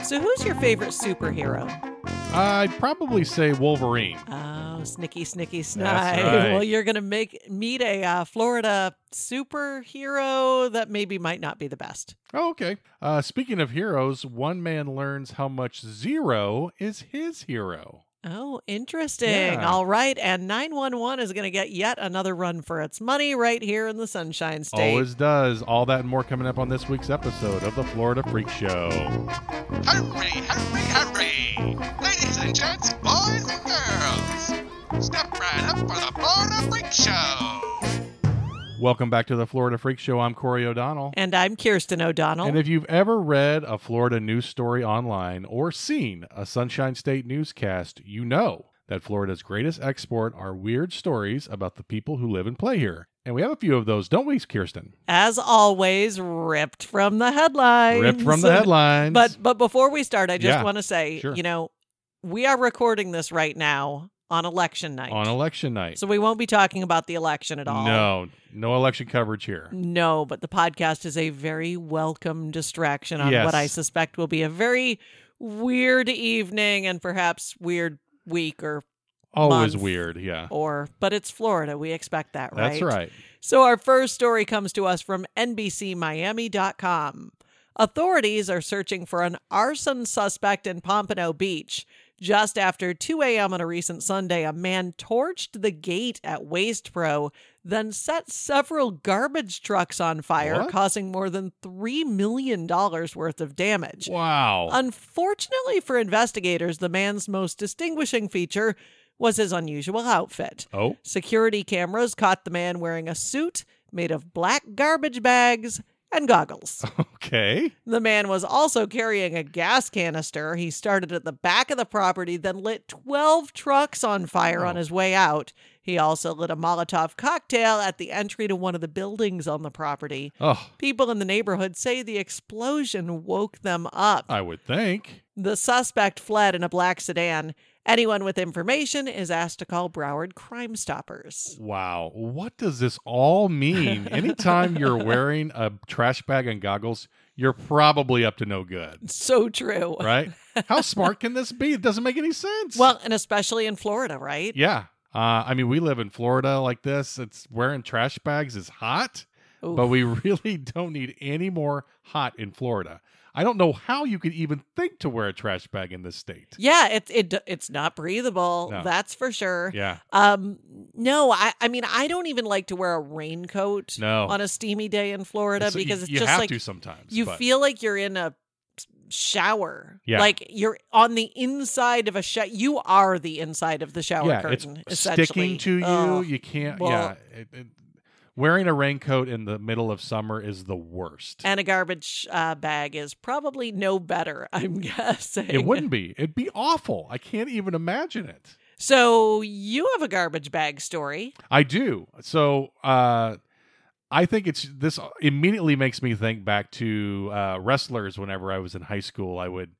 So who's your favorite superhero? I'd probably say Wolverine. Oh, snicky, snicky, That's snipe. right. Well, you're going to meet a Florida superhero that maybe might not be the best. Oh, okay. Speaking of heroes, one man learns how much Zero is his hero. Oh, interesting. Yeah. All right. And 911 is going to get yet another run for its money right here in the Sunshine State. Always does. All that and more coming up on this week's episode of the Florida Freak Show. Hurry, hurry, hurry! Ladies and gents, boys and girls, step right up for the Florida Freak Show! Welcome back to the Florida Freak Show. I'm Corey O'Donnell. And I'm Kirsten O'Donnell. And if you've ever read a Florida news story online or seen a Sunshine State newscast, you know that Florida's greatest export are weird stories about the people who live and play here. And we have a few of those, don't we, Kirsten? As always, ripped from the headlines. Ripped from the headlines. But before we start, I just Yeah, want to say, sure. we are recording this right now on election night. On election night. So we won't be talking about the election at all. No election coverage here. No, but the podcast is a very welcome distraction on Yes. what I suspect will be a very weird evening and perhaps weird week or Always month. weird, yeah. But it's Florida. We expect that, right? That's right. So our first story comes to us from NBCMiami.com. Authorities are searching for an arson suspect in Pompano Beach. Just after 2 a.m. on a recent Sunday, a man torched the gate at Waste Pro, then set several garbage trucks on fire, What? causing more than $3 million worth of damage. Wow. Unfortunately for investigators, the man's most distinguishing feature was his unusual outfit. Oh, Security cameras caught the man wearing a suit made of black garbage bags and goggles. okay. The man was also carrying a gas canister. He started at the back of the property, then lit 12 trucks on fire on his way out. He also lit a Molotov cocktail at the entry to one of the buildings on the property. Oh, People in the neighborhood say the explosion woke them up. I would think. The suspect fled in a black sedan. Anyone with information is asked to call Broward Crime Stoppers. Wow. What does this all mean? Anytime you're wearing a trash bag and goggles, you're probably up to no good, So true. right? How smart can this be? It doesn't make any sense. Well, and especially in Florida, right? yeah. We live in Florida like this. It's wearing trash bags is hot, Oof. but we really don't need any more hot in Florida. I don't know how you could even think to wear a trash bag in this state. Yeah, it's not breathable. No. That's for sure. Yeah. No, I mean, I don't even like to wear a raincoat No. on a steamy day in Florida So because it's you just have like to sometimes. you but- feel like you're in a shower. Yeah. Like you're on the inside of a shower. You are the inside of the shower curtain, it's essentially. sticking to you. Ugh. You can't. Well- Wearing a raincoat in the middle of summer is the worst. And a garbage bag is probably no better, I'm guessing. It wouldn't be. It'd be awful. I can't even imagine it. So you have a garbage bag story. I do. So I think this immediately makes me think back to wrestlers. Whenever I was in high school,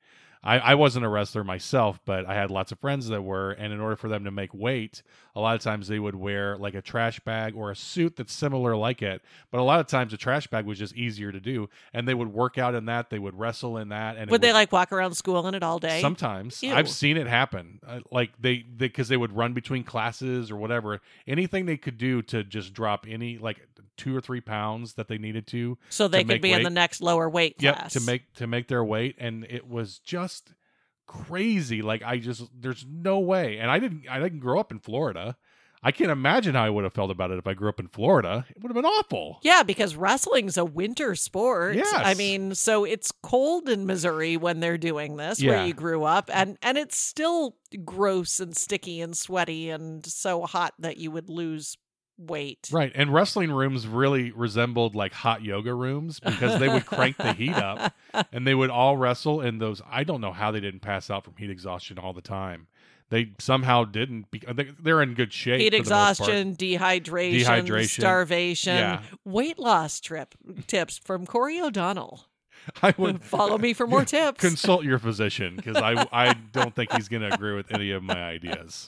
I wasn't a wrestler myself, but I had lots of friends that were, and in order for them to make weight, a lot of times they would wear like a trash bag or a suit that's similar like it, but a lot of times a trash bag was just easier to do, and they would work out in that, they would wrestle in that. And Would they like walk around school in it all day? Sometimes. Ew. I've seen it happen. Like because they would run between classes or whatever, anything they could do to just drop any, like 2 or 3 pounds that they needed to. So they to could make be in weight. the next lower weight class. Yep, to make their weight, and it was just crazy. Like there's no way. And I didn't grow up in Florida. I can't imagine how I would have felt about it if I grew up in Florida. It would have been awful. Yeah, because wrestling's a winter sport. Yes. I mean, so it's cold in Missouri when they're doing this, where Yeah. you grew up, and it's still gross and sticky and sweaty and so hot that you would lose weight. Right. And wrestling rooms really resembled like hot yoga rooms because they would crank the heat up and they would all wrestle in those. I don't know how they didn't pass out from heat exhaustion all the time. They somehow didn't. They're in good shape. Heat for the most part. exhaustion, dehydration, starvation, Yeah. weight loss tips from Corey O'Donnell. I would Follow me for more tips. consult your physician because I don't think he's going to agree with any of my ideas.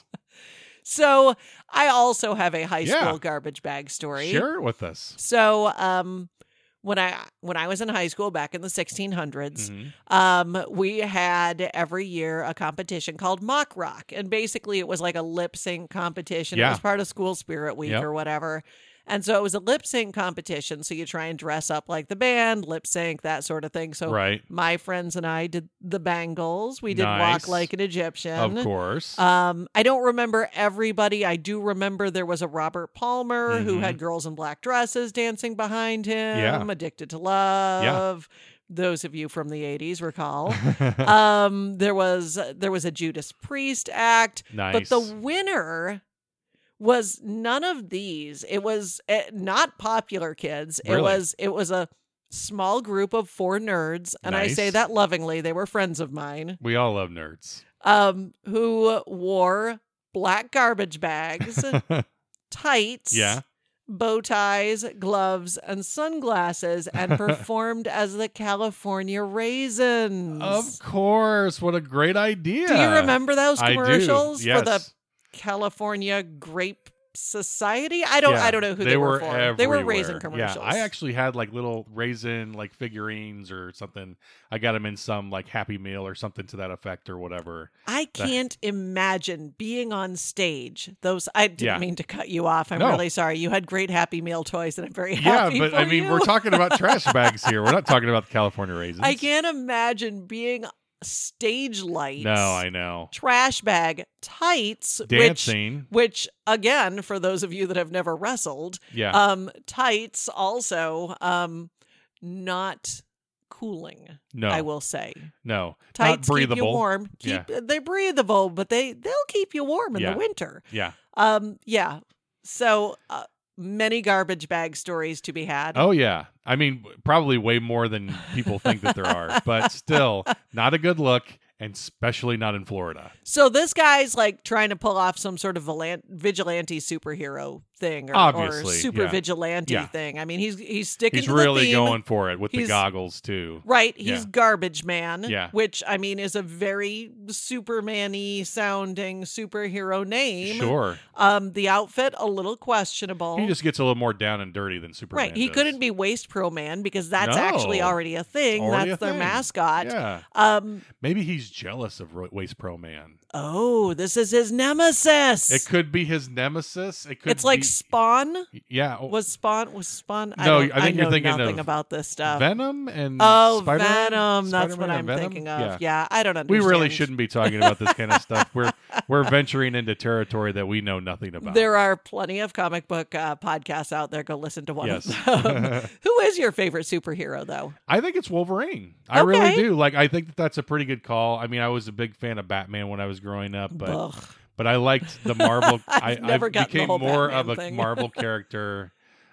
So I also have a high Yeah. school garbage bag story. Share it with us. So when I was in high school back in the 1600s, Mhm. we had every year a competition called Mock Rock, and basically it was like a lip sync competition. It Yeah. was part of School Spirit Week Yep. or whatever. And so it was a lip sync competition. So you try and dress up like the band, lip sync, that sort of thing. So Right. my friends and I did the Bangles. We did Nice. Walk Like an Egyptian. Of course. I don't remember everybody. I do remember there was a Robert Palmer who Mhm. had girls in black dresses dancing behind him. Yeah. Addicted to Love. Those of you from the 80s recall. There was a Judas Priest act, Nice. but the winner was none of these. It was not popular kids. Really? It was a small group of 4 nerds, and I say Nice. that lovingly. They were friends of mine. We all love nerds. Who wore black garbage bags, tights, Yeah. bow ties, gloves, and sunglasses, and performed as the California Raisins. Of course. What a great idea. Do you remember those I do, commercials for the yes. California Grape Society? I don't know who they were for. They were everywhere. raisin commercials. Yeah, I actually had like little raisin like figurines or something. I got them in some like Happy Meal or something to that effect or whatever. I can't imagine being on stage. I didn't Yeah. mean to cut you off. I'm No. really sorry. You had great Happy Meal toys, and I'm very Yeah, happy but for I mean, you. we're talking about trash bags here. We're not talking about the California raisins. I can't imagine being stage lights. No, I know. Trash bag, tights, Dancing. which again, for those of you that have never wrestled, Yeah. tights also not cooling. No. I will say. No. Tights not breathable. keep you warm. They're breathable, but they'll keep you warm in Yeah. the winter. Yeah. Yeah. So many garbage bag stories to be had. Oh yeah. I mean, probably way more than people think that there are, but still not a good look, and especially not in Florida. So this guy's like trying to pull off some sort of vigilante superhero thing, or Obviously, super yeah. vigilante Yeah. thing. I mean, he's sticking. He's to really the theme. going for it with the He's- goggles too. Right, he's Yeah. Garbage Man, Yeah. which I mean is a very Superman-y sounding superhero name. Sure. The outfit a little questionable. He just gets a little more down and dirty than Superman. Right, he does. couldn't be Waist Pro Man because that's No. actually already a thing. Already That's a their thing. mascot. Yeah. Maybe he's jealous of Waste Pro Man. Oh, this is his nemesis. It could be his nemesis. It could. It's like be, Spawn. yeah. Was Spawn? No, I think know you're thinking nothing of about this stuff. Venom and Oh, Spider-Man? Venom. That's what Spider-Man I'm and Venom? thinking of. Yeah. Yeah, I don't We understand. really shouldn't be talking about this kind of stuff. We're venturing into territory that we know nothing about. There are plenty of comic book podcasts out there. Go listen to one Yes. of them. Who is your favorite superhero, though? I think it's Wolverine. I really Okay. do. Like, I think that's a pretty good call. I mean, I was a big fan of Batman when I was growing up, but Ugh. but I liked the Marvel. I've never gotten the became whole more Batman of a thing. Marvel character,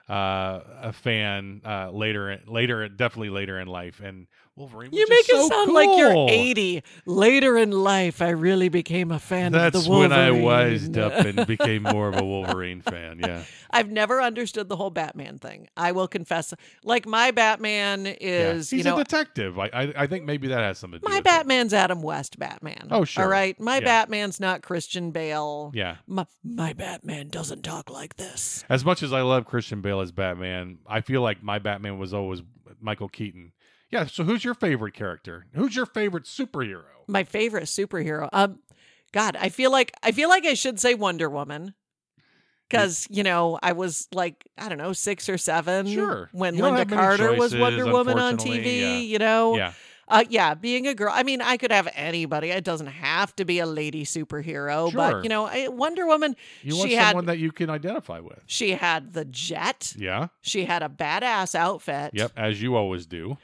a fan definitely later in life, and Wolverine. Was You just make it so sound like you're cool. 80. Later in life, I really became a fan That's of the when I Wolverine. wised up and became more of a Wolverine fan. Yeah, I've never understood the whole Batman thing. I will confess. Like, my Batman is, He's you know, a detective. I think maybe that has something to do my with Batman's Adam West Batman. Oh, sure. All right. My Yeah. Batman's not Christian Bale. it. Yeah. My Batman doesn't talk like this. As much as I love Christian Bale as Batman, I feel like my Batman was always Michael Keaton. Yeah, so who's your favorite character? Who's your favorite superhero? My favorite superhero. God, I feel like I should say Wonder Woman. Because, you know, I was like, I don't know, 6 or 7 Sure. when You don't Linda have many Carter was choices, Wonder Woman on unfortunately, TV, yeah. you know? Yeah. Being a girl. I mean, I could have anybody. It doesn't have to be a lady superhero. Sure. But, you know, Wonder Woman, You want she someone had that you can identify with. she had the jet. Yeah. She had a badass outfit. Yep, as you always do.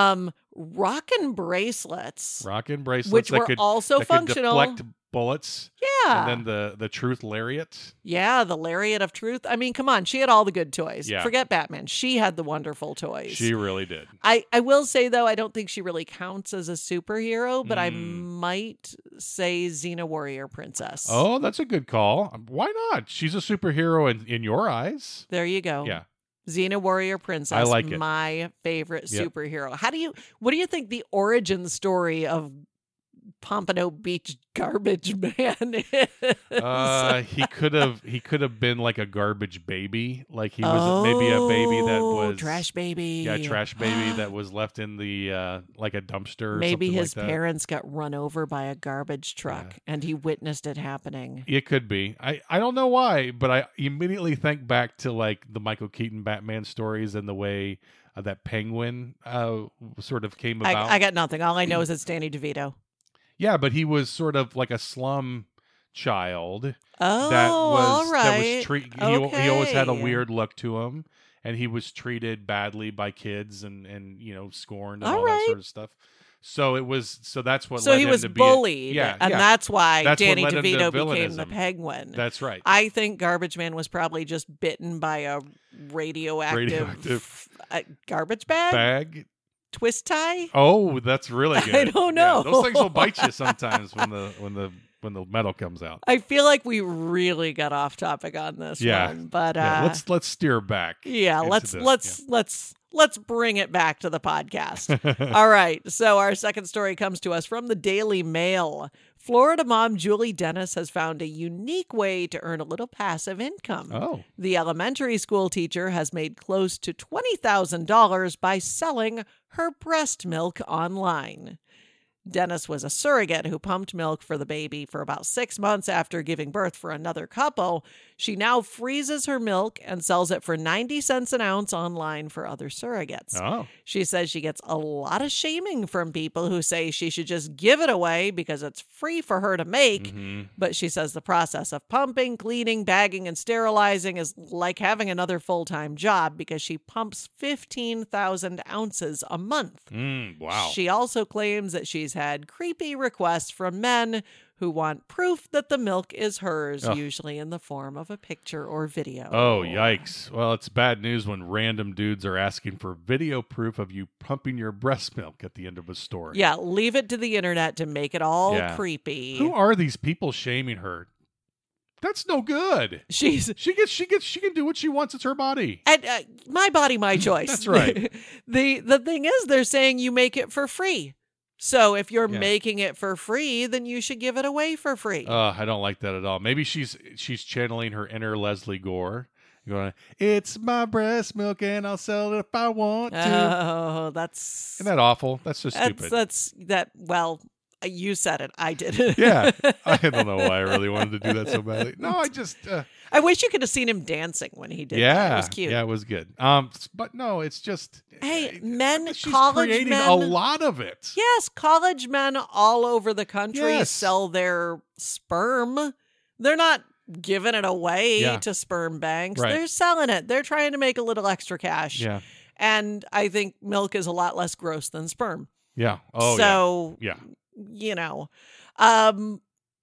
Rockin' bracelets. Rockin' bracelets Which that were could, also that functional. Could deflect bullets. Yeah. And then the truth lariat. Yeah, the Lariat of Truth. I mean, come on. She had all the good toys. Yeah. Forget Batman. She had the wonderful toys. She really did. I will say, though, I don't think she really counts as a superhero, but I Mm. might say Xena Warrior Princess. Oh, that's a good call. Why not? She's a superhero in your eyes. There you go. Yeah. Xena Warrior Princess. I like it. My favorite Yep. superhero. What do you think the origin story of Pompano Beach garbage man is. He could have been like a garbage baby. Like he was maybe a baby that was trash baby. Yeah, trash baby that was left in the like a dumpster. Or maybe something his like that. parents got run over by a garbage truck and he witnessed it happening. It could be. I don't know why, but I immediately think back to like the Michael Keaton Batman stories and the way that Penguin sort of came about. I got nothing. All I know is it's Danny DeVito. Yeah, but he was sort of like a slum child. Oh, That was all right. he always had a Okay. weird look to him, and he was treated badly by kids and scorned and All all that right. sort of stuff. So that's what So led he him was to be bullied, yeah, and yeah. that's why That's what Danny led him to DeVito became the villainism. Penguin. That's right. I think Garbage Man was probably just bitten by a radioactive garbage Bag. twist tie. Oh, that's really good. I don't know. Yeah, those things will bite you sometimes when the metal comes out. I feel like we really got off topic on this Yeah. one, but Yeah, let's steer back. yeah, into let's bring it back to the podcast. All right. So our second story comes to us from the Daily Mail. Florida mom Julie Dennis has found a unique way to earn a little passive income. Oh. The elementary school teacher has made close to $20,000 by selling her breast milk online. Dennis was a surrogate who pumped milk for the baby for about 6 months after giving birth for another couple. She now freezes her milk and sells it for 90 cents an ounce online for other surrogates. Oh. She says she gets a lot of shaming from people who say she should just give it away because it's free for her to make. But she says the process of pumping, cleaning, bagging, and sterilizing is like having another full-time job because she pumps 15,000 ounces a month. Wow. She also claims that she's had creepy requests from men who want proof that the milk is hers, usually in the form of a picture or video. Oh, yikes. Well, it's bad news when random dudes are asking for video proof of you pumping your breast milk at the end of a story. Yeah, leave it to the internet to make it all Yeah. creepy. Who are these people shaming her? That's no good. She can do what she wants. It's her body. and my body, my choice. That's right. The thing is, they're saying you make it for free. So if you're Yeah. making it for free, then you should give it away for free. I don't like that at all. Maybe she's channeling her inner Leslie Gore, going, "It's my breast milk, and I'll sell it if I want to." Oh, that's Isn't that awful? That's so stupid. Well, you said it. I did. Yeah, I don't know why I really wanted to do that so badly. No, I just I wish you could have seen him dancing when he did that. It was cute. Yeah, it was good. But no, it's just Hey, men, she's college creating men, a lot of it. Yes, college men all over the country Yes. sell their sperm. They're not giving it away Yeah. to sperm banks. Right. They're selling it. They're trying to make a little extra cash. Yeah, And I think milk is a lot less gross than sperm. yeah. Oh, so, yeah. you know, I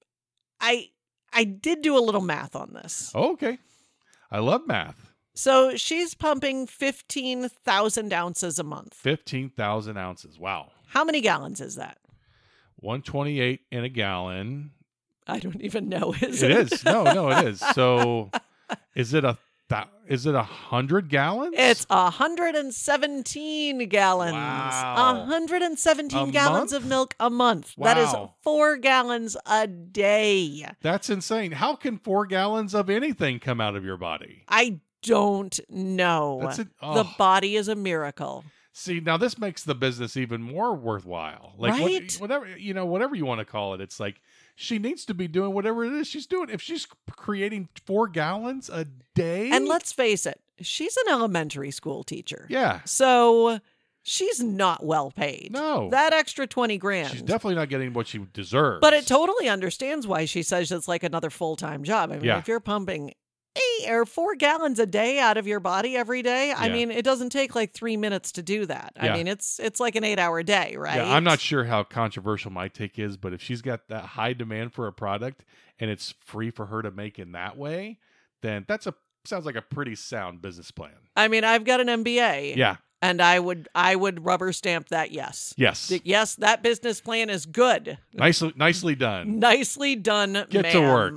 did do a little math on this. Okay. I love math. So she's pumping 15,000 ounces a month. 15,000 ounces. Wow. How many gallons is that? 128 in a gallon. I don't even know. It is. No, it is. So is it 100 gallons? It's 117 gallons. Wow. 117 A gallons month? of milk a month. That is Wow. 4 gallons a day. That's insane. How can 4 gallons of anything come out of your body? I don't know. That's it. The Oh. body is a miracle. See, now this makes the business even more worthwhile. Right? Whatever you want to call it. It's like she needs to be doing whatever it is she's doing. If she's creating 4 gallons a day, And let's face it, she's an elementary school teacher. yeah, So she's not well paid. No. That extra 20 grand. she's definitely not getting what she deserves. But it totally understands why she says it's like another full-time job. I mean, Yeah. if you're pumping 8 or 4 gallons a day out of your body every day, I Yeah. mean, it doesn't take like 3 minutes to do that. I Yeah. mean, it's like an 8-hour day, right? Yeah, I'm not sure how controversial my take is, but if she's got that high demand for a product and it's free for her to make in that way, then sounds like a pretty sound business plan. I mean, I've got an MBA. Yeah. And I would rubber stamp that yes. Yes. Yes, that business plan is good. Nicely done. Nicely done, Get to work.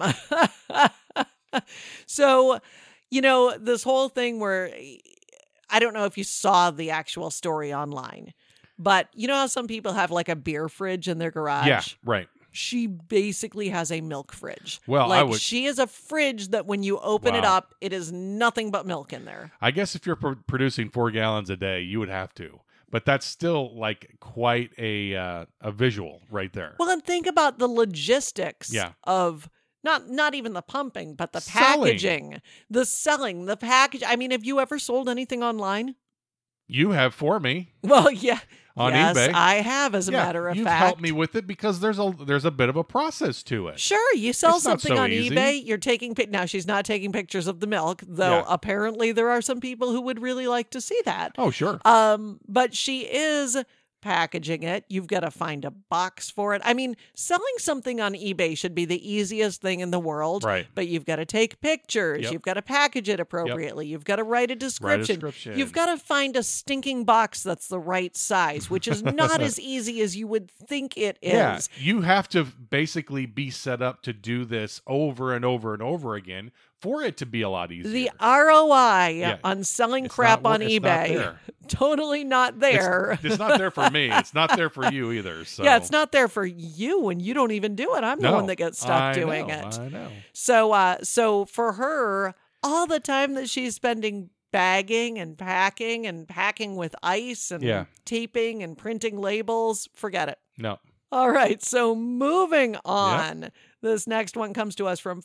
So, this whole thing where I don't know if you saw the actual story online, But you know how some people have like a beer fridge in their garage? Yeah, right. She basically has a milk fridge. Well, like I would. she is a fridge that when you open it Wow. up, it is nothing but milk in there. I guess if you're producing 4 gallons a day, you would have to. But that's still like quite a visual right there. Well, and think about the logistics Yeah. of not even the pumping, but the Selling. packaging, the selling, the package. I mean, have you ever sold anything online? You have for me Well, yeah. on yes, eBay. I have, as a matter of you've fact. helped me with it because there's a bit of a process to it. Sure, you sell It's not something so on easy. eBay, you're taking now she's not taking pictures of the milk, though Yeah. apparently there are some people who would really like to see that. Oh, sure. But she is packaging it. You've got to find a box for it. I mean, selling something on eBay should be the easiest thing in the world. Right. But you've got to take pictures. Yep. You've got to package it appropriately. You've got to write a description. You've got to find a stinking box that's the right size, which is not as easy as you would think it is. Yeah, you have to basically be set up to do this over and over and over again for it to be a lot easier. The ROI Yeah. on selling It's crap not on it's not eBay, there. totally not there. It's not there for me. It's not there for you either. So. Yeah, it's not there for you, and you don't even do it. I'm the No, one that gets stuck I doing know, it. I know. So for her, all the time that she's spending bagging and packing with ice and Yeah. taping and printing labels, forget it. No. All right, so moving on. This next one comes to us from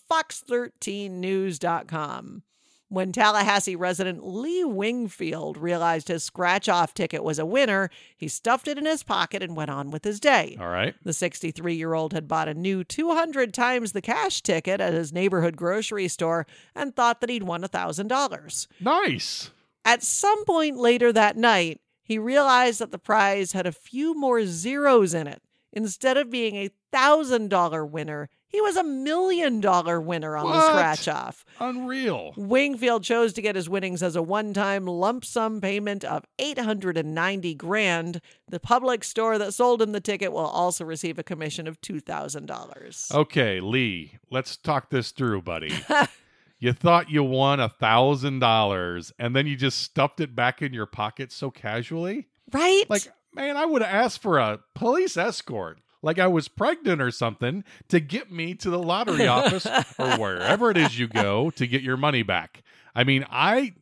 Fox13News.com. When Tallahassee resident Lee Wingfield realized his scratch-off ticket was a winner, he stuffed it in his pocket and went on with his day. All right. The 63-year-old had bought a new 200 times the cash ticket at his neighborhood grocery store and thought that he'd won $1,000. Nice. At some point later that night, he realized that the prize had a few more zeros in it. Instead of being a $1,000 winner, he was a $1 million winner on the What? scratch-off. Unreal. Wingfield chose to get his winnings as a one-time lump sum payment of $890,000. The public store that sold him the ticket will also receive a commission of $2,000. Okay, Lee, let's talk this through, buddy. You thought you won $1,000 and then you just stuffed it back in your pocket so casually? Right? Like, man, I would have asked for a police escort, like I was pregnant or something, to get me to the lottery office or wherever it is you go to get your money back. I mean, $1,000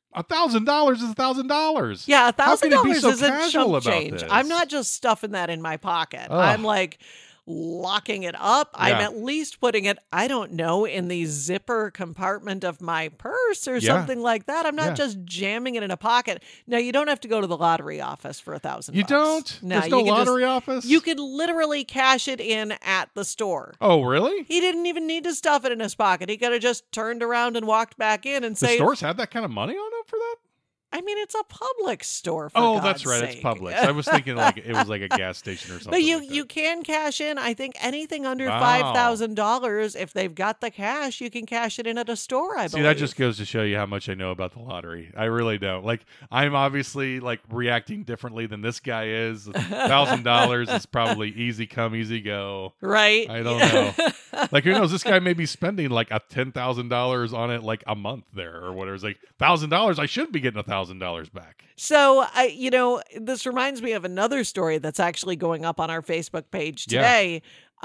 is $1,000. Yeah, How can you be $1,000 so isn't casual chump about change. this? I'm not just stuffing that in my pocket. Ugh. I'm like locking it up. I'm Yeah. at least putting it, I don't know, in the zipper compartment of my purse or Yeah. something like that. I'm not Yeah. just jamming it in a pocket. Now, you don't have to go to the lottery office for $1,000. You don't? No, There's no you can lottery office? You could literally cash it in at the store. Oh, really? He didn't even need to stuff it in his pocket. He could have just turned around and walked back in and The say, stores have that kind of money on them for that? I mean, it's a public store, for Oh, God's that's right. sake. It's Publix. I was thinking like it was like a gas station or something. But you like that. you can cash in. I think anything under Wow. $5,000, if they've got the cash, you can cash it in at a store. I See, believe. that just goes to show you how much I know about the lottery. I really don't. Like, I'm obviously like reacting differently than this guy is. $1,000 is probably easy come, easy go. right. I don't know. Like, who knows? This guy may be spending like a $10,000 on it like a month there or whatever. It's like $1,000. I should be getting $1,000 back. So this reminds me of another story that's actually going up on our Facebook page Yeah. today.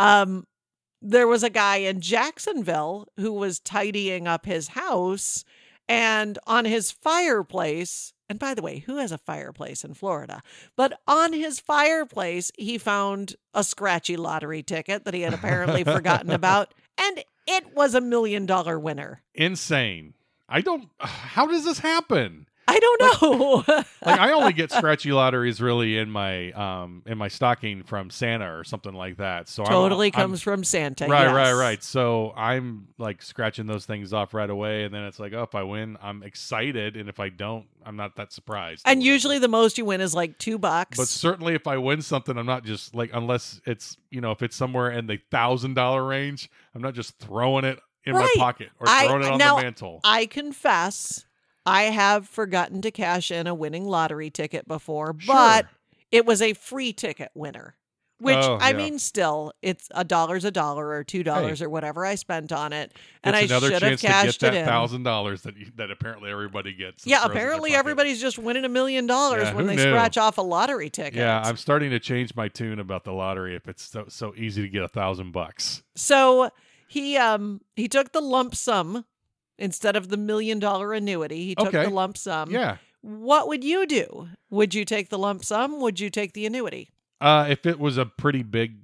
There was a guy in Jacksonville who was tidying up his house, and on his fireplace. And by the way, who has a fireplace in Florida? But on his fireplace, he found a scratchy lottery ticket that he had apparently forgotten about. And it was $1 million winner. Insane. How does this happen? I don't know. Like, I only get scratchy lotteries really in my stocking from Santa or something like that. So Totally I'm comes from Santa. right, yes. right. So I'm like scratching those things off right away, and then it's like, oh, if I win, I'm excited, and if I don't, I'm not that surprised. And usually the most you win is like $2. But certainly, if I win something, I'm not just like, unless it's if it's somewhere in the $1,000 range, I'm not just throwing it in Right. my pocket or throwing it on now, the mantle. I confess, I have forgotten to cash in a winning lottery ticket before, Sure. but it was a free ticket winner. Which, Oh, I yeah. mean, still, it's $1's $1 or $2 Hey. or whatever I spent on it. And It's I another should have chance to get cashed it that in. $1,000 that apparently everybody gets. and Yeah, throws in their apparently pocket. everybody's just winning $1 million Yeah, when who they knew? scratch off a lottery ticket. Yeah, I'm starting to change my tune about the lottery if it's so easy to get $1,000. So he took the lump sum instead of the $1 million annuity. He took Okay. the lump sum. Yeah. What would you do? Would you take the lump sum? Would you take the annuity? If it was a pretty big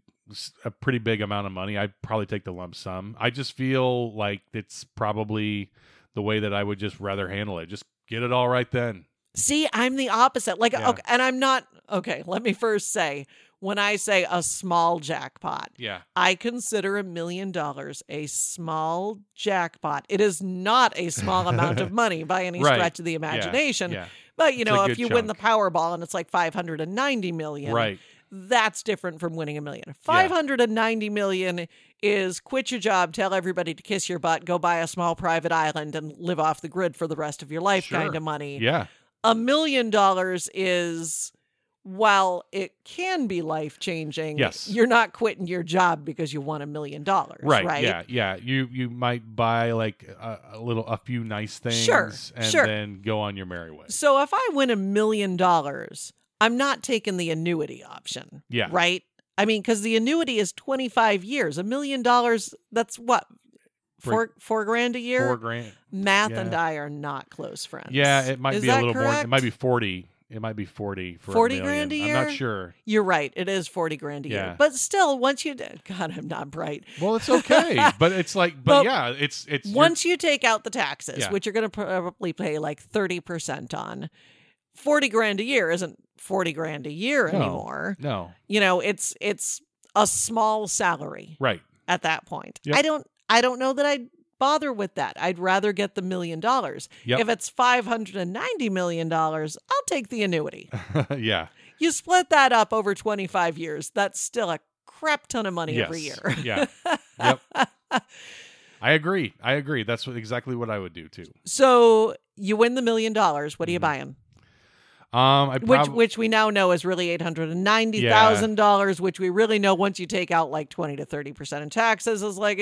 amount of money, I'd probably take the lump sum. I just feel like it's probably the way that I would just rather handle it. Just get it all right then. See, I'm the opposite. Like, Yeah. okay, and I'm not okay. Let me first say, when I say a small jackpot, Yeah. I consider $1 million a small jackpot. It is not a small amount of money by any Right. stretch of the imagination. Yeah. But you It's a know, if good you win the chunk. Powerball and it's like 590 million, Right. that's different from winning $1 million. 590 million is quit your job, tell everybody to kiss your butt, go buy a small private island and live off the grid for the rest of your life Sure. kind of money. Yeah. $1 million is, while it can be life changing, Yes. you're not quitting your job because you won $1 million. Right. Yeah. Yeah. You might buy like a few nice things Sure, and sure. then go on your merry way. So if I win $1 million, I'm not taking the annuity option. Yeah. Right? I mean, because the annuity is 25 years. $1 million, that's what? Four grand a year? $4,000. Math Yeah. and I are not close friends. Yeah, it might Is be a that little more. It correct? might be 40. It might be 40 for 40 $1 grand a million. year? I'm not sure. You're right. It is 40 grand a year. Yeah. But still, once you God, I'm not bright. Well, it's okay, but it's like, But yeah, it's Once you take out the taxes, Yeah. which you're going to probably pay like 30% on, 40 grand a year isn't 40 grand a year No. anymore. no, You know, it's a small salary right. at that point. Yep. I don't know that I'd bother with that. I'd rather get the $1 million. Yep. If it's $590 million, I'll take the annuity. Yeah. You split that up over 25 years. That's still a crap ton of money Yes. every year. Yeah. Yep. I agree. That's exactly what I would do too. So you win the $1 million. What are you buying? Which we now know is really $890,000, which we really know once you take out like 20 to 30% in taxes is like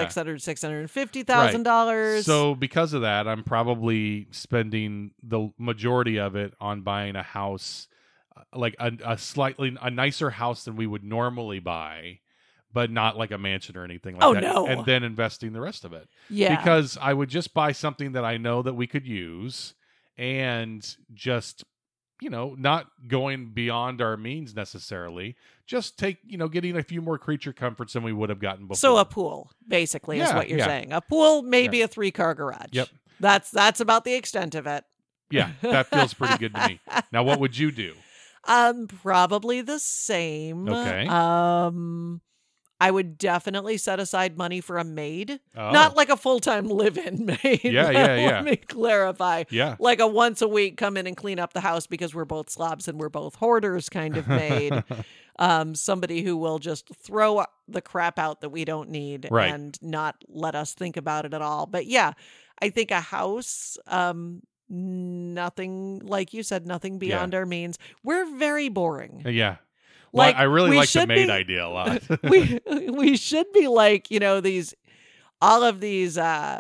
$650,000. So because of that, I'm probably spending the majority of it on buying a house, like a slightly nicer house than we would normally buy, but not like a mansion or anything like Oh, that. no. And then investing the rest of it. Yeah. Because I would just buy something that I know that we could use and just, not going beyond our means necessarily. Just getting a few more creature comforts than we would have gotten before. So a pool, basically, is Yeah, what you're yeah. saying. A pool, maybe a 3-car garage. Yep. That's about the extent of it. Yeah, that feels pretty good to me. Now, what would you do? Probably the same. Okay. I would definitely set aside money for a maid. Oh. Not like a full-time live-in maid. Yeah. Let me clarify. Yeah. Like a once a week come in and clean up the house because we're both slobs and we're both hoarders kind of maid. Somebody who will just throw the crap out that we don't need Right. and not let us think about it at all. But yeah, I think a house, nothing, like you said, nothing beyond our means. We're very boring. Yeah. Well, Like, I really we like the should maid be- idea a lot. we should be like, all of these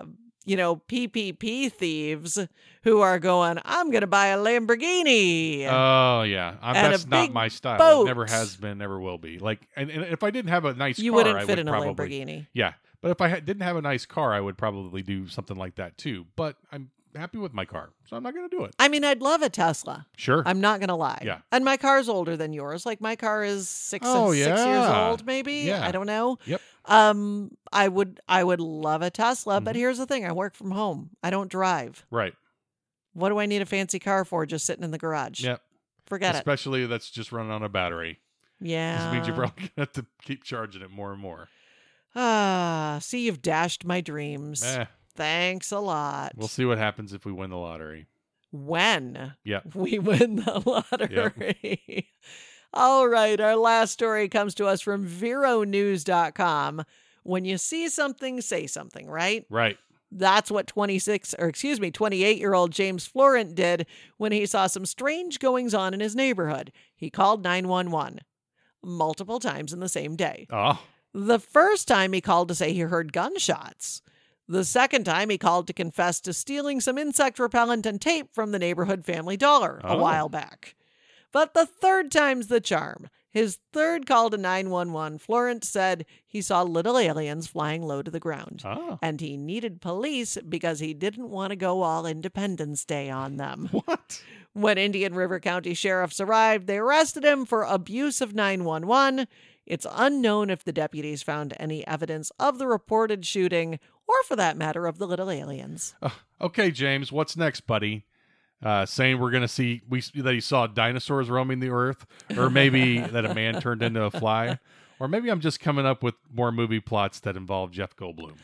PPP thieves who are going, I'm going to buy a Lamborghini. Oh, yeah. And That's a not big my style. boat. It never has been, never will be. Like, and if I didn't have a nice you car, wouldn't I fit would in a probably, Lamborghini. Yeah. But if I didn't have a nice car, I would probably do something like that too. But I'm happy with my car, so I'm not going to do it. I mean, I'd love a Tesla. Sure. I'm not going to lie. Yeah. And my car's older than yours. Like my car is 6 Oh, years yeah. old, maybe. Yeah. I don't know. Yep. I would love a Tesla, but Mhm. here's the thing. I work from home. I don't drive. Right. What do I need a fancy car for just sitting in the garage? Yep. Forget it. Especially that's just running on a battery. Yeah. This means you're probably going to have to keep charging it more and more. See, you've dashed my dreams. Thanks a lot. We'll see what happens if we win the lottery. When Yep. we win the lottery. All right. Our last story comes to us from VeroNews.com. When you see something, say something, right? Right. That's what 28-year-old James Florent did when he saw some strange goings on in his neighborhood. He called 911. multiple times in the same day. Oh, The first time he called to say he heard gunshots. The second time he called to confess to stealing some insect repellent and tape from the neighborhood Family Dollar a Oh. while back. But the third time's the charm. His third call to 911, Florent said he saw little aliens flying low to the ground. oh. And he needed police because he didn't want to go all Independence Day on them. What? When Indian River County sheriffs arrived, they arrested him for abuse of 911. It's unknown if the deputies found any evidence of the reported shooting, or for that matter, of the little aliens. Okay, James, what's next, buddy? Saying we're going to see that he saw dinosaurs roaming the earth, or maybe that a man turned into a fly, or maybe I'm just coming up with more movie plots that involve Jeff Goldblum.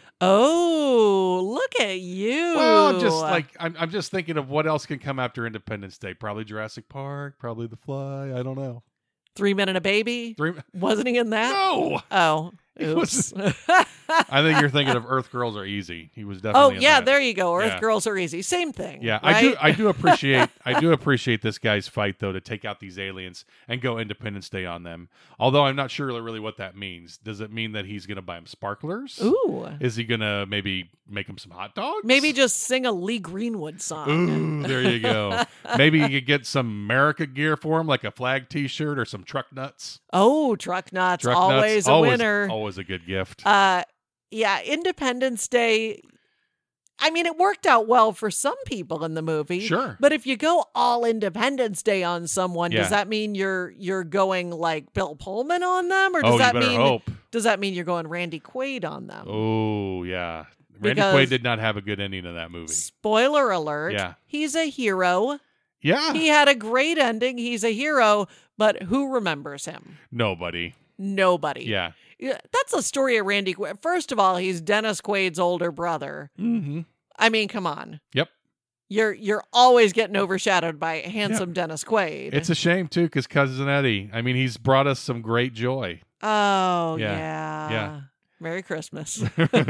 Oh, look at you. Well, I'm just thinking of what else can come after Independence Day. Probably Jurassic Park, probably The Fly. I don't know. 3 Men and a Baby? Wasn't he in that? No, Oh, He oops. I think you're thinking of Earth Girls Are Easy. He was definitely. Oh, in yeah, that. there you go. Earth Yeah. Girls Are Easy. Same thing. Yeah, right? I do appreciate this guy's fight though to take out these aliens and go Independence Day on them. Although I'm not sure really what that means. Does it mean that he's going to buy them sparklers? Ooh. Is he going to maybe make them some hot dogs? Maybe just sing a Lee Greenwood song. Ooh, there you go. Maybe you could get some America gear for him, like a flag T-shirt or some truck nuts. Oh, truck nuts. Truck Always nuts, a winner. Always a good gift. Yeah, Independence Day. I mean, it worked out well for some people in the movie. Sure. But if you go all Independence Day on someone, Yeah. does that mean you're going like Bill Pullman on them? Or does you that better mean hope. does that mean you're going Randy Quaid on them? Oh, yeah. Randy Because- Quaid did not have a good ending in that movie. Spoiler alert. Yeah. He's a hero. Yeah. He had a great ending. He's a hero, but who remembers him? Nobody. Nobody. Yeah. Yeah, that's the story of Randy Quaid. First of all, he's Dennis Quaid's older brother. Mm-hmm. I mean, come on. Yep. You're always getting overshadowed by handsome Dennis Quaid. It's a shame, too, because Cousin Eddie, I mean, he's brought us some great joy. Oh, Yeah. yeah. Yeah. Merry Christmas.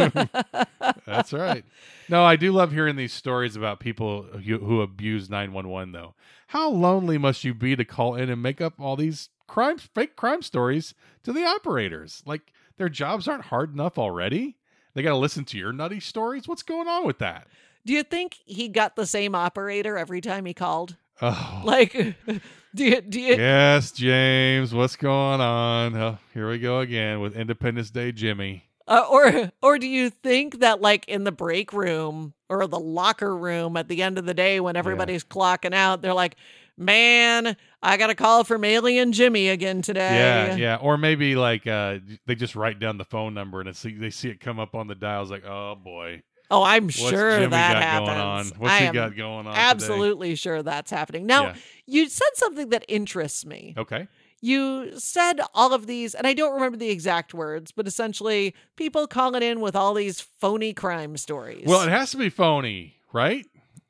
That's right. No, I do love hearing these stories about people who abuse 911, though. How lonely must you be to call in and make up all these fake crime stories to the operators? Like, their jobs aren't hard enough already? They got to listen to your nutty stories? What's going on with that? Do you think he got the same operator every time he called? Oh, Like, do you yes, James. What's going on? Oh, here we go again with Independence Day Jimmy. or do you think that like in the break room or the locker room at the end of the day when everybody's clocking out, they're like, man, I got a call from Alien Jimmy again today. Yeah, yeah. Or maybe like they just write down the phone number and they see it come up on the dials like, oh boy. Oh, I'm What's sure Jimmy that got happens. going on? What's I he am got going on absolutely sure that's happening. Now, Yeah. you said something that interests me. today? Okay. You said all of these, and I don't remember the exact words, but essentially people calling in with all these phony crime stories. Well, it has to be phony, right?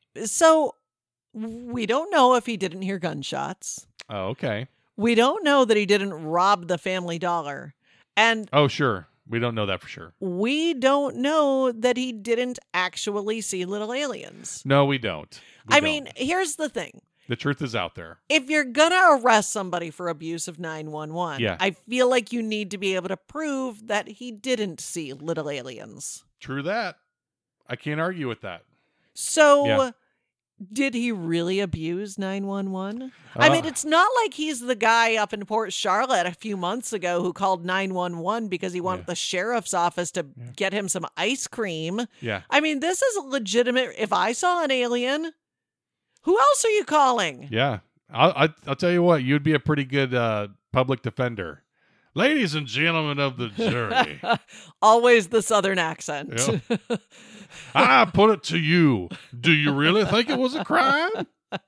So we don't know if he didn't hear gunshots. Oh, okay. We don't know that he didn't rob the Family Dollar. And Oh, sure. We don't know that for sure. we don't know that he didn't actually see little aliens. No, we don't. I mean, here's the thing. The truth is out there. If you're going to arrest somebody for abuse of 911, Yeah. I feel like you need to be able to prove that he didn't see little aliens. True that. I can't argue with that. So, Yeah. did he really abuse 911? I mean, it's not like he's the guy up in Port Charlotte a few months ago who called 911 because he wanted Yeah. the sheriff's office to get him some ice cream. Yeah. I mean, this is legitimate. If I saw an alien, who else are you calling? Yeah. I'll tell you what, you'd be a pretty good public defender. Ladies and gentlemen of the jury, Always the Southern accent. Yeah. I put it to you. Do you really think it was a crime?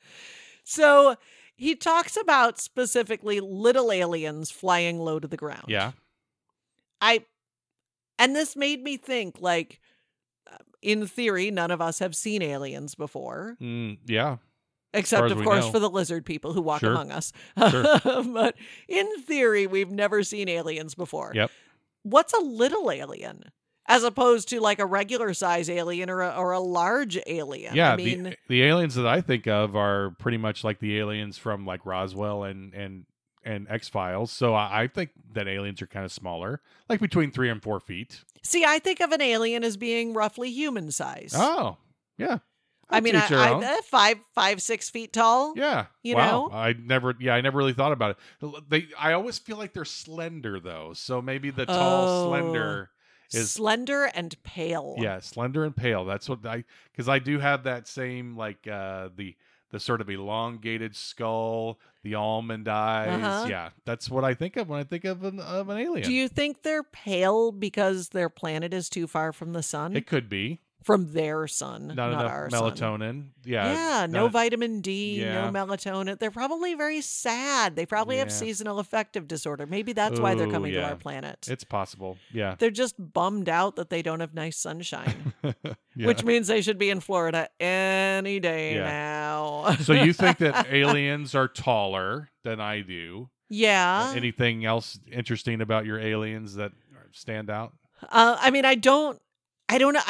So he talks about specifically little aliens flying low to the ground. Yeah. And this made me think, like, in theory, none of us have seen aliens before, Yeah. except, as of we course, know. for the lizard people who walk Sure. among us. Sure. But in theory, we've never seen aliens before. Yep. What's a little alien? As opposed to like a regular size alien or a large alien. Yeah. I mean, the aliens that I think of are pretty much like the aliens from like Roswell and and X-Files. So I think that aliens are kind of smaller, like between 3 and 4 feet. See, I think of an alien as being roughly human size. Oh, yeah. I mean, Each their own. 5, 6 feet tall. Yeah. You wow. know? I never really thought about it. I always feel like they're slender though. So maybe the tall, slender is slender and pale. Yeah, slender and pale. That's what because I do have that same like the sort of elongated skull, the almond eyes. Uh-huh. Yeah, that's what I think of when I think of an alien. Do you think they're pale because their planet is too far from the sun? It could be. From their sun, Not not enough our sun. melatonin. Yeah. Yeah, no vitamin D, Yeah. no melatonin. They're probably very sad. They probably have Yeah. seasonal affective disorder. Maybe that's why they're Ooh, coming to yeah. our planet. It's possible. Yeah. They're just bummed out that they don't have nice sunshine, Yeah. which means they should be in Florida any day Yeah. now. So you think that aliens are taller than I do? Yeah. Anything else interesting about your aliens that stand out? I mean, I don't know.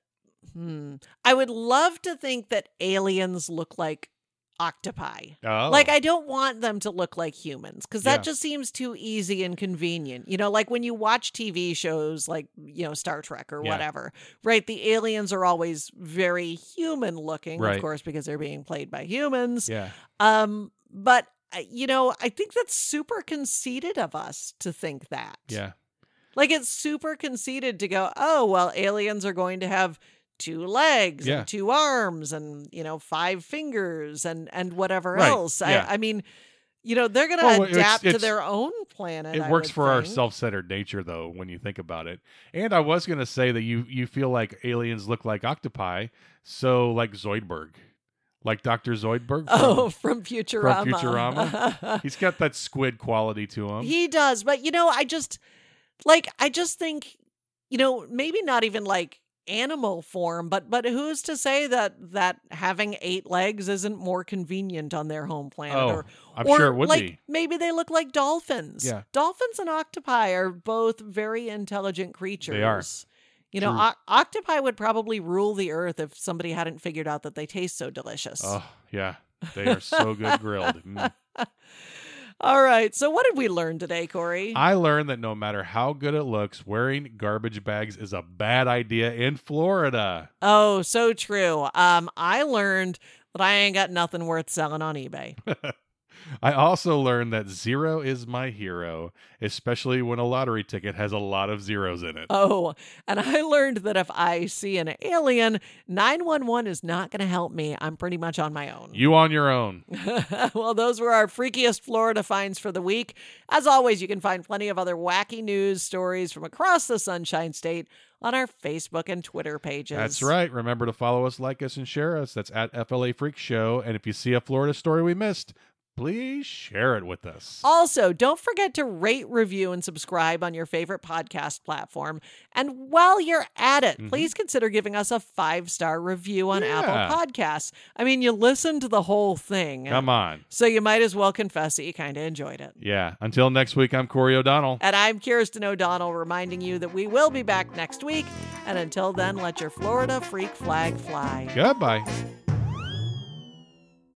I would love to think that aliens look like octopi. Oh. Like, I don't want them to look like humans because that Yeah. just seems too easy and convenient. You know, like when you watch TV shows like, Star Trek or Yeah. whatever, right? The aliens are always very human looking, Right. of course, because they're being played by humans. Yeah. But, I think that's super conceited of us to think that. Yeah. Like, it's super conceited to go, oh, well, aliens are going to have 2 legs Yeah. and 2 arms and 5 fingers and whatever Right. else. Yeah. I mean, they're going to Well, adapt to it's- their own planet. It I works would for our think. self-centered nature, though, when you think about it. And I was going to say that you feel like aliens look like octopi, so like Zoidberg, like Dr. Zoidberg. From Futurama. Futurama. He's got that squid quality to him. He does, but I just think, maybe not even like animal form, but who's to say that having 8 legs isn't more convenient on their home planet? Oh, I'm or sure it would like, be. Maybe they look like dolphins. Yeah. Dolphins and octopi are both very intelligent creatures. They are. True. Octopi would probably rule the earth if somebody hadn't figured out that they taste so delicious. Oh, yeah. They are so good grilled. All right. So what did we learn today, Corey? I learned that no matter how good it looks, wearing garbage bags is a bad idea in Florida. Oh, so true. I learned that I ain't got nothing worth selling on eBay. I also learned that 0 is my hero, especially when a lottery ticket has a lot of zeros in it. Oh, and I learned that if I see an alien, 911 is not going to help me. I'm pretty much on my own. You on your own. Well, those were our freakiest Florida finds for the week. As always, you can find plenty of other wacky news stories from across the Sunshine State on our Facebook and Twitter pages. That's right. Remember to follow us, like us, and share us. That's at FLA Freak Show. And if you see a Florida story we missed, please share it with us. Also, don't forget to rate, review, and subscribe on your favorite podcast platform. And while you're at it, please consider giving us a 5-star review on Yeah. Apple Podcasts. I mean, you listened to the whole thing. Come on. So you might as well confess that you kind of enjoyed it. Yeah. Until next week, I'm Corey O'Donnell. And I'm Kirsten O'Donnell, reminding you that we will be back next week. And until then, let your Florida freak flag fly. Goodbye.